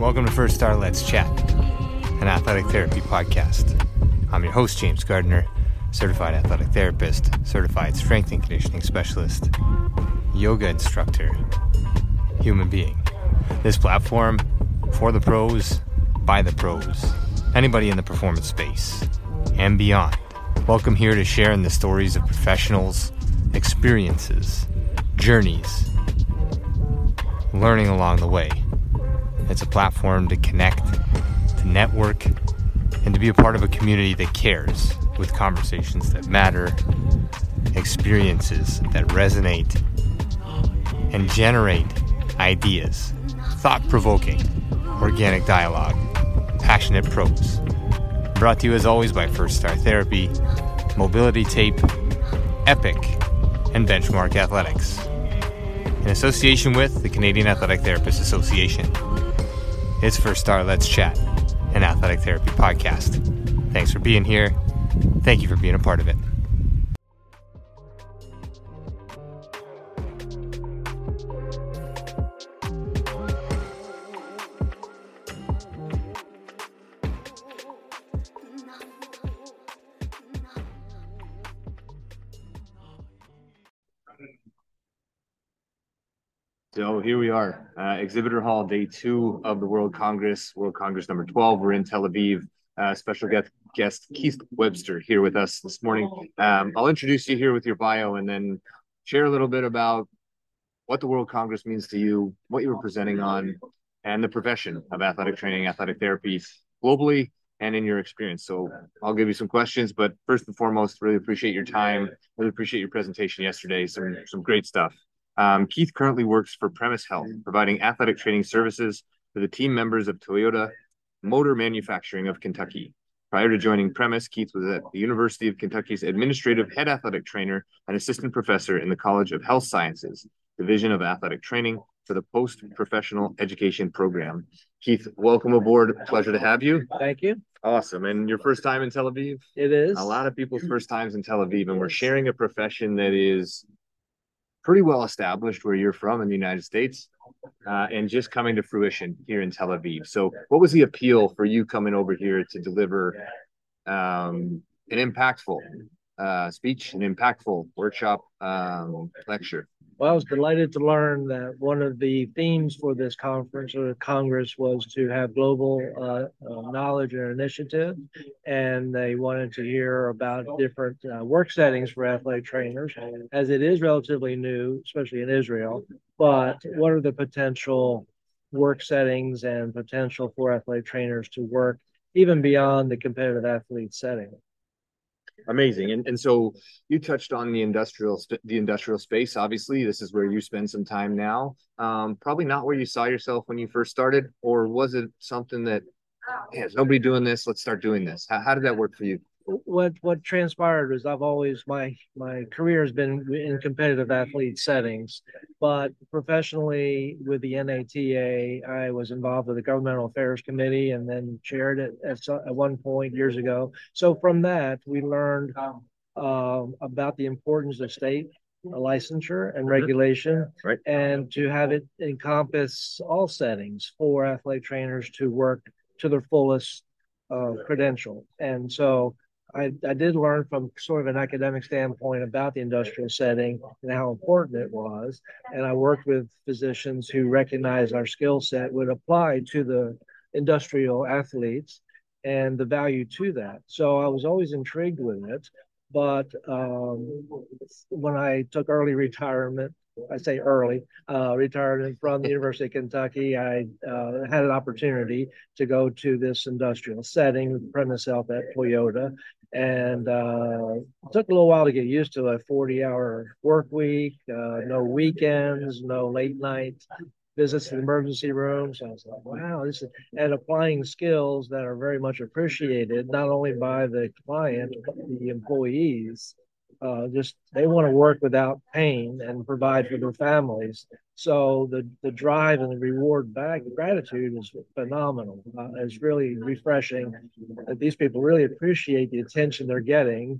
Welcome to First Star Let's Chat, an athletic therapy podcast. I'm your host, James Gardner, certified athletic therapist, certified strength and conditioning specialist, yoga instructor, human being. This platform, for the pros, by the pros, anybody in the performance space, and beyond. Welcome here to share in the stories of professionals, experiences, journeys, learning along the way. It's a platform to connect, to network, and to be a part of a community that cares, with conversations that matter, experiences that resonate, and generate ideas, thought-provoking, organic dialogue, passionate prose. Brought to you as always by First Star Therapy, Mobility Tape, Epic, and Benchmark Athletics, in association with the Canadian Athletic Therapists Association. It's First Star Let's Chat, an athletic therapy podcast. Thanks for being here. Thank you for being a part of it. So here we are, Exhibitor Hall, day 2 of the World Congress number 12. We're in Tel Aviv. Special guest Keith Webster here with us this morning. I'll introduce you here with your bio and then share a little bit about what the World Congress means to you, what you were presenting on, and the profession of athletic training, athletic therapy globally and in your experience. So I'll give you some questions, but first and foremost, really appreciate your time. Really appreciate your presentation yesterday. Some great stuff. Keith currently works for Premise Health, providing athletic training services to the team members of Toyota Motor Manufacturing of Kentucky. Prior to joining Premise, Keith was at the University of Kentucky's administrative head athletic trainer and assistant professor in the College of Health Sciences, Division of Athletic Training for the Post-Professional Education Program. Keith, welcome aboard. Pleasure to have you. Thank you. Awesome. And your first time in Tel Aviv? It is. A lot of people's first times in Tel Aviv, and we're sharing a profession that is pretty well established where you're from in the United States, and just coming to fruition here in Tel Aviv. So what was the appeal for you coming over here to deliver an impactful speech, an impactful workshop, lecture? Well, I was delighted to learn that one of the themes for this conference or Congress was to have global knowledge and initiative, and they wanted to hear about different work settings for athletic trainers, as it is relatively new, especially in Israel. But what are the potential work settings and potential for athletic trainers to work even beyond the competitive athlete setting? Amazing. And so you touched on the industrial space. Obviously, this is where you spend some time now. Probably not where you saw yourself when you first started, or was it something that, there's nobody doing this, let's start doing this? How did that work for you? What transpired is I've always my career has been in competitive athlete settings, but professionally with the NATA, I was involved with the Governmental Affairs Committee and then chaired it at one point years ago. So from that, we learned about the importance of state licensure and regulation, right, and to have it encompass all settings for athletic trainers to work to their fullest credential. And so I did learn from sort of an academic standpoint about the industrial setting and how important it was. And I worked with physicians who recognized our skill set would apply to the industrial athletes and the value to that. So I was always intrigued with it. But when I took early retirement, I say early, retirement from the University of Kentucky, I had an opportunity to go to this industrial setting with Premise Health at Toyota. And it took a little while to get used to a 40-hour work week, no weekends, no late night visits to the emergency room. So I was like, wow, this is, and applying skills that are very much appreciated, not only by the client, but the employees. Just they want to work without pain and provide for their families. So the drive and the reward back, gratitude is phenomenal. It's really refreshing that these people really appreciate the attention they're getting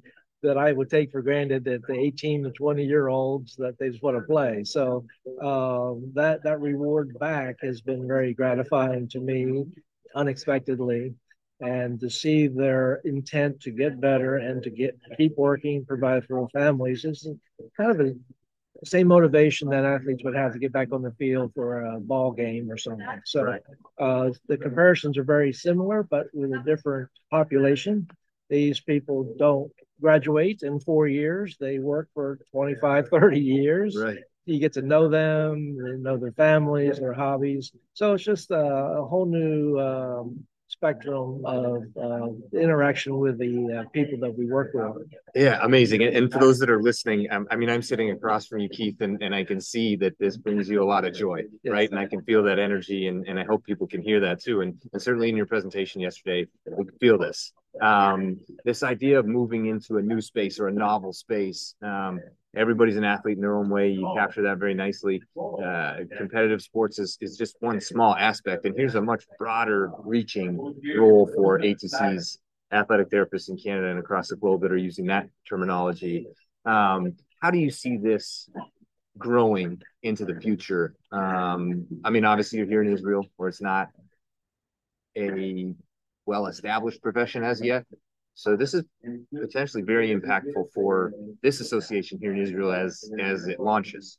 that I would take for granted that the 18 to 20-year-olds that they just want to play. So that reward back has been very gratifying to me unexpectedly. And to see their intent to get better and to keep working, provide for their families is kind of a same motivation that athletes would have to get back on the field for a ball game or something. So Right. The comparisons are very similar, but with a different population. These people don't graduate in 4 years. They work for 25, 30 years. Right. You get to know them, they know their families, their hobbies. So it's just a whole new spectrum of interaction with the people that we work with. Yeah, amazing. And for those that are listening, I mean, I'm sitting across from you, Keith, and I can see that this brings you a lot of joy, Yes. right? And I can feel that energy, and I hope people can hear that too. And certainly in your presentation yesterday, we could feel this. This idea of moving into a new space or a novel space. Everybody's an athlete in their own way. You capture that very nicely. Competitive sports is just one small aspect. And here's a much broader reaching role for ATCs, athletic therapists in Canada and across the globe that are using that terminology. How do you see this growing into the future? I mean, obviously you're here in Israel where it's not a well-established profession as yet. So this is potentially very impactful for this association here in Israel as it launches.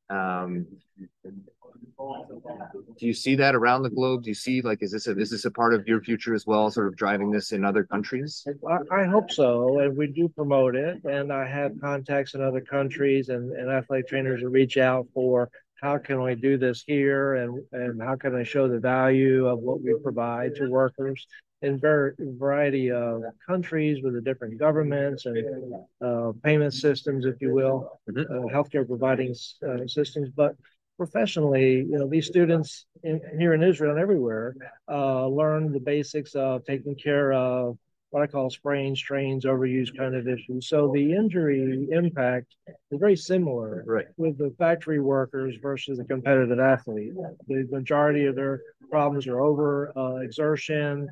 Do you see that around the globe? Do you see is this a part of your future as well, sort of driving this in other countries? I hope so, and we do promote it. And I have contacts in other countries and athletic trainers who reach out for how can we do this here, and how can I show the value of what we provide to workers in variety of countries with the different governments and payment systems, if you will, healthcare providing systems. But professionally, these students here in Israel and everywhere learn the basics of taking care of what I call sprains, strains, overuse kind of issues. So the injury impact is very similar with the factory workers versus the competitive athlete. The majority of their problems are over exertion,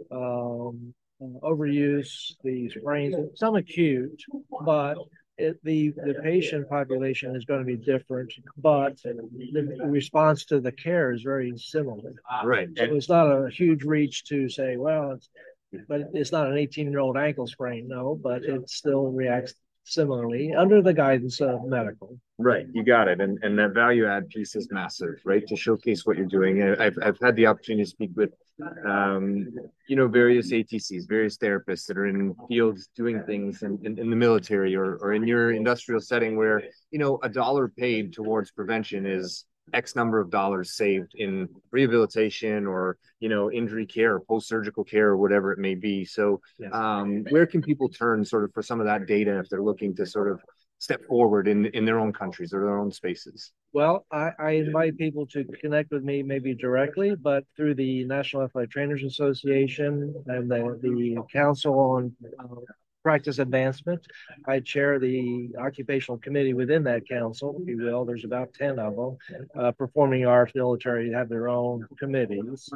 overuse, the sprains, some acute, but the patient population is going to be different, but the response to the care is very similar. Right. So it's not a huge reach to say, well, it's not an 18-year-old ankle sprain, no, but it still reacts similarly under the guidance of medical. Right, you got it, and that value add piece is massive, right? To showcase what you're doing. I've had the opportunity to speak with, various ATCs, various therapists that are in fields doing things in the military or in your industrial setting where a dollar paid towards prevention is X number of dollars saved in rehabilitation or injury care or post-surgical care or whatever it may be. So Yes. Where can people turn sort of for some of that data if they're looking to sort of step forward in their own countries or their own spaces? Well, I invite people to connect with me maybe directly, but through the National Athletic Trainers Association and the Council on Practice Advancement. I chair the occupational committee within that council, if you will. There's about 10 of them. Performing arts, military have their own committees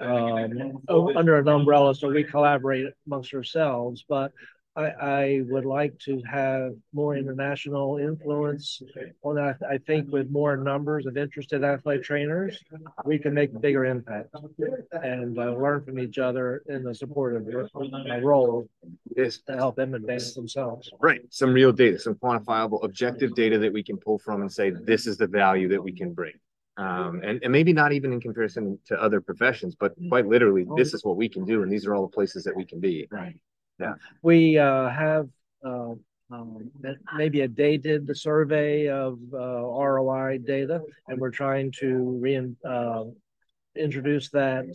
under an umbrella, so we collaborate amongst ourselves. But I would like to have more international influence on that. I think with more numbers of interested athletic trainers, we can make a bigger impact and learn from each other in the support of my role Yes. to help them advance themselves. Right. Some real data, some quantifiable, objective data that we can pull from and say, this is the value that we can bring. And maybe not even in comparison to other professions, but quite literally, this is what we can do. And these are all the places that we can be. Right. Yeah. We have maybe a day did the survey of ROI data, and we're trying to introduce that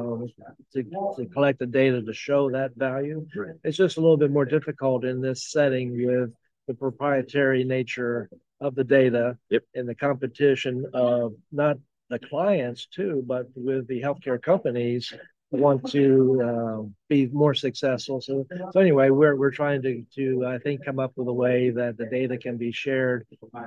to collect the data to show that value. Right. It's just a little bit more difficult in this setting with the proprietary nature of the data and the competition of not the clients too, but with the healthcare companies want to be more successful. So anyway, we're trying to I think come up with a way that the data can be shared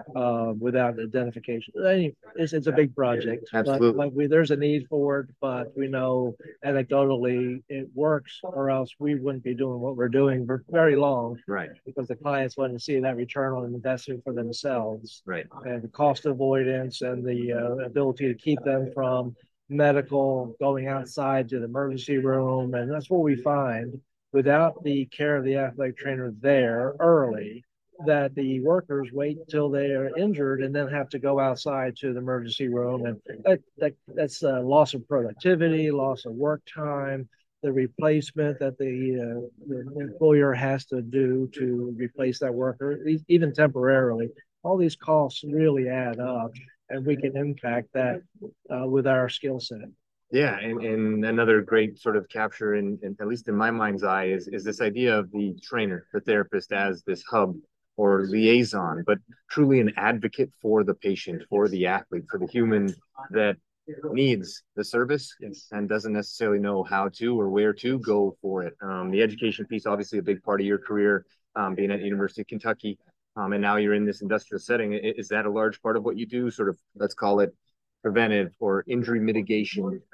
without identification. It's a big project. Absolutely. There's a need for it, but we know anecdotally it works, or else we wouldn't be doing what we're doing for very long. Right. Because the clients want to see that return on investment for themselves. Right. And the cost avoidance and the ability to keep them from medical, going outside to the emergency room. And that's what we find without the care of the athletic trainer there early, that the workers wait till they are injured and then have to go outside to the emergency room. And that's a loss of productivity, loss of work time, the replacement that the employer has to do to replace that worker, even temporarily. All these costs really add up, and we can impact that with our skill set. Yeah, and another great sort of capture in at least in my mind's eye is this idea of the trainer, the therapist as this hub or liaison, but truly an advocate for the patient, for the athlete, for the human that needs the service and doesn't necessarily know how to or where to go for it. The education piece, obviously a big part of your career, being at the University of Kentucky, and now you're in this industrial setting. Is that a large part of what you do? Sort of, let's call it preventive or injury mitigation,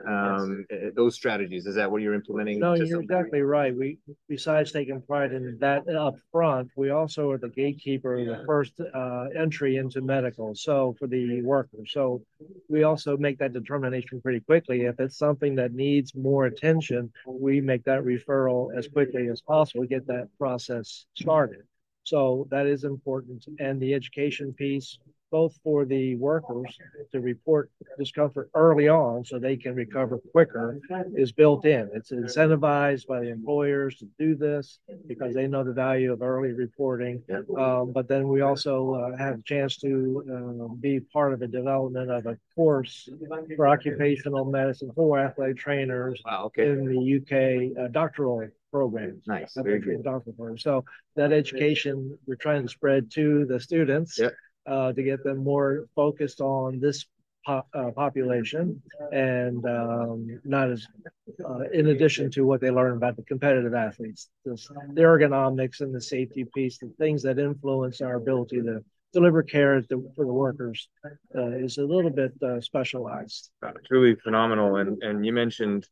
those strategies. Is that what you're implementing? No, you're exactly right. We, besides taking pride in that up front, we also are the gatekeeper, the first entry into medical. So for the workers, so we also make that determination pretty quickly. If it's something that needs more attention, we make that referral as quickly as possible, get that process started. So that is important. And the education piece, both for the workers to report discomfort early on so they can recover quicker, is built in. It's incentivized by the employers to do this because they know the value of early reporting. But then we also have a chance to be part of the development of a course for occupational medicine for athletic trainers in the UK doctoral program. Nice. Very good. So that education we're trying to spread to the students. To get them more focused on this population and not as in addition to what they learn about the competitive athletes, the ergonomics and the safety piece, the things that influence our ability to deliver care for the workers is a little bit specialized. Truly phenomenal. And you mentioned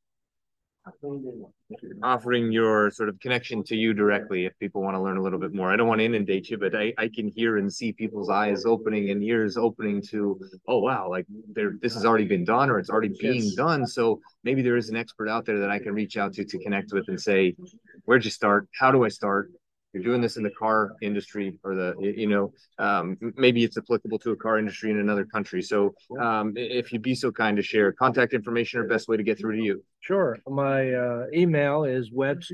offering your sort of connection to you directly if people want to learn a little bit more. I don't want to inundate you, but I can hear and see people's eyes opening and ears opening to, oh wow, like this has already been done or it's already being done. So maybe there is an expert out there that I can reach out to connect with and say, where'd you start? How do I start? You're doing this in the car industry or maybe it's applicable to a car industry in another country. So if you'd be so kind to share contact information or best way to get through to you. Sure. My email is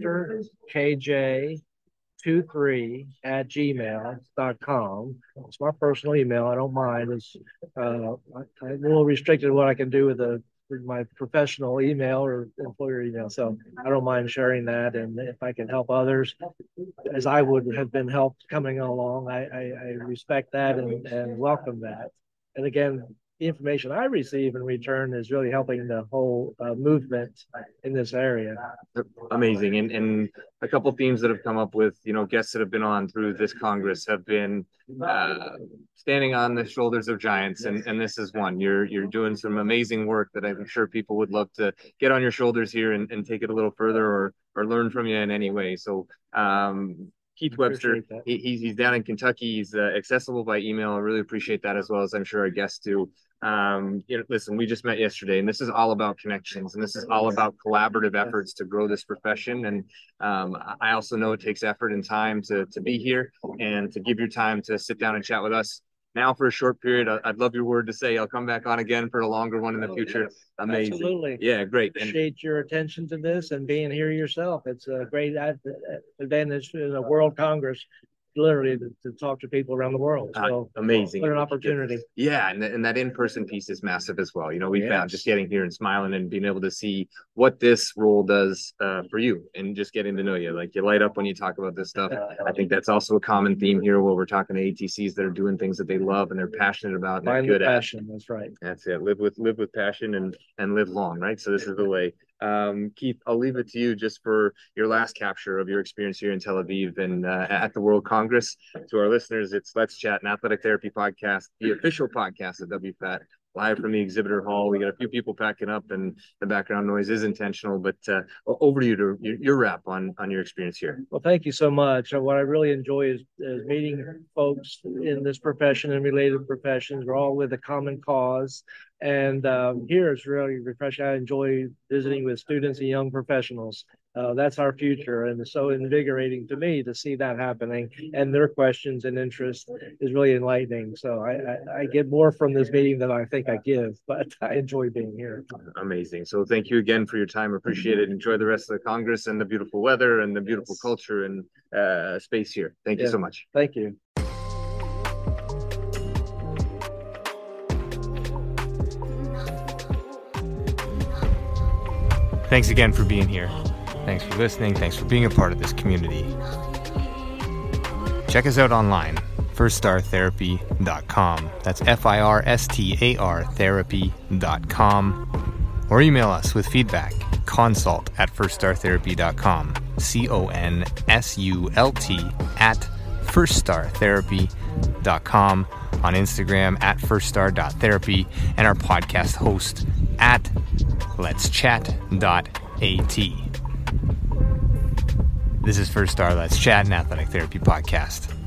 websterkj23@gmail.com. It's my personal email. I don't mind. It's I'm a little restricted what I can do with my professional email or employer email. So I don't mind sharing that. And if I can help others, as I would have been helped coming along, I respect that and welcome that. And again, the information I receive in return is really helping the whole movement in this area. Amazing. And a couple of themes that have come up with, guests that have been on through this Congress have been standing on the shoulders of giants. And this is one. You're doing some amazing work that I'm sure people would love to get on your shoulders here and take it a little further or learn from you in any way. So Keith Webster, he's down in Kentucky. He's accessible by email. I really appreciate that, as well as I'm sure our guests do. Listen, we just met yesterday, and this is all about connections, and this is all about collaborative efforts to grow this profession. And I also know it takes effort and time to be here and to give your time to sit down and chat with us now for a short period. I'd love your word to say I'll come back on again for a longer one in the future. Amazing. Absolutely. Yeah, great. Appreciate your attention to this and being here yourself. It's a great advantage in a World Congress, literally to talk to people around the world. So amazing. What an opportunity. Yeah, and that in-person piece is massive as well. We found just getting here and smiling and being able to see what this role does for you and just getting to know you. Like, you light up when you talk about this stuff. I think that's also a common theme here where we're talking to ATCs that are doing things that they love and they're passionate about and they're good at. Passion, that's right. That's it. Live with passion and live long, right? So this is the way. Keith, I'll leave it to you just for your last capture of your experience here in Tel Aviv and at the World Congress. To our listeners, it's Let's Chat, an athletic therapy podcast, the official podcast of WFAT, live from the exhibitor hall. We got a few people packing up, and the background noise is intentional. But over to you to your wrap on your experience here. Well, thank you so much. What I really enjoy is meeting folks in this profession and related professions. We're all with a common cause. And here it's really refreshing. I enjoy visiting with students and young professionals. That's our future. And it's so invigorating to me to see that happening. And their questions and interest is really enlightening. So I get more from this meeting than I think I give, but I enjoy being here. Amazing. So thank you again for your time. Appreciate it. Enjoy the rest of the Congress and the beautiful weather and the beautiful culture and space here. Thank you so much. Thank you. Thanks again for being here. Thanks for listening. Thanks for being a part of this community. Check us out online, firststartherapy.com. That's FIRSTAR therapy.com. Or email us with feedback, consult@firststartherapy.com. CONSULT@firststartherapy.com. On Instagram @firststar.therapy, and our podcast host @letschat.at. This is First Star Let's Chat, an athletic therapy podcast.